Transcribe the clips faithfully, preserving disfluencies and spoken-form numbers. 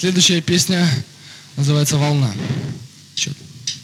Следующая песня называется «Волна». Чё?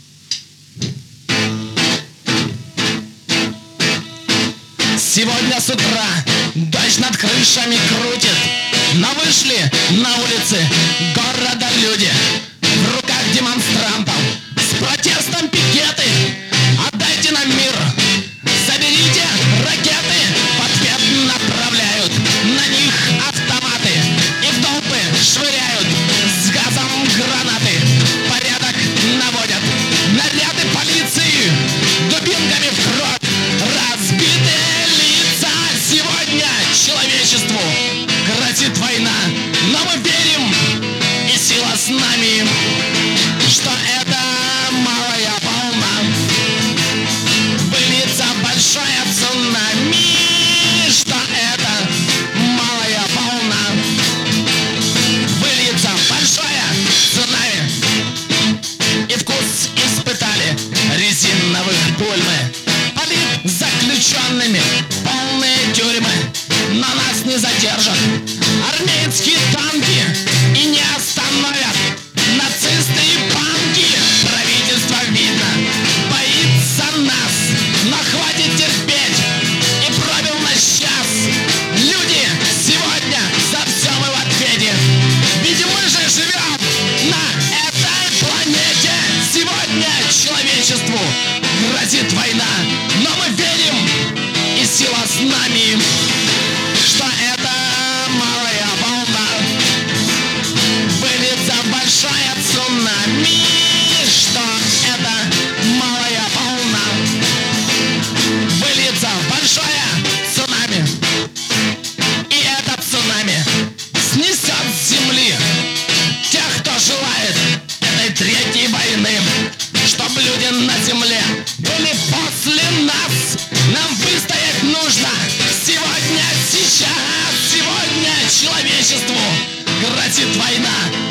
Сегодня с утра дождь над крышами крутит, но вышли на улицы города люди. В руках демонстрантов с протестом пикеты. Отдайте нам мир, заберите ракеты. В ответ направляют на них автоматы и в толпы швыряют с газом гранаты. Порядок наводят наряды полиции, дубинками в кровь разбитые лица. Сегодня человечеству грозит война, но мы верим, и сила с нами, что это малая волна выльется в большое цунами, что это малая волна выльется в большое цунами. И вкус испытали резиновых пуль мы, политзаключенными полные тюрьмы, но нас не задержат армейские танки и не остановят нацисты и панки. Правительство, видно, боится нас, но хватит терпеть, и пробил наш час. Люди, сегодня за все мы в ответе, ведь мы же живем на этой планете. Сегодня человечеству грозит война, но мы верим, и сила с нами, что это малая волна выльется в большое цунами, что это малая волна выльется в большое цунами. И это цунами снесет с земли тех, кто желает этой третьей войны, чтоб люди на земле были после нас. Нам выстоять нужно сегодня, сейчас. Сегодня человечеству грозит война,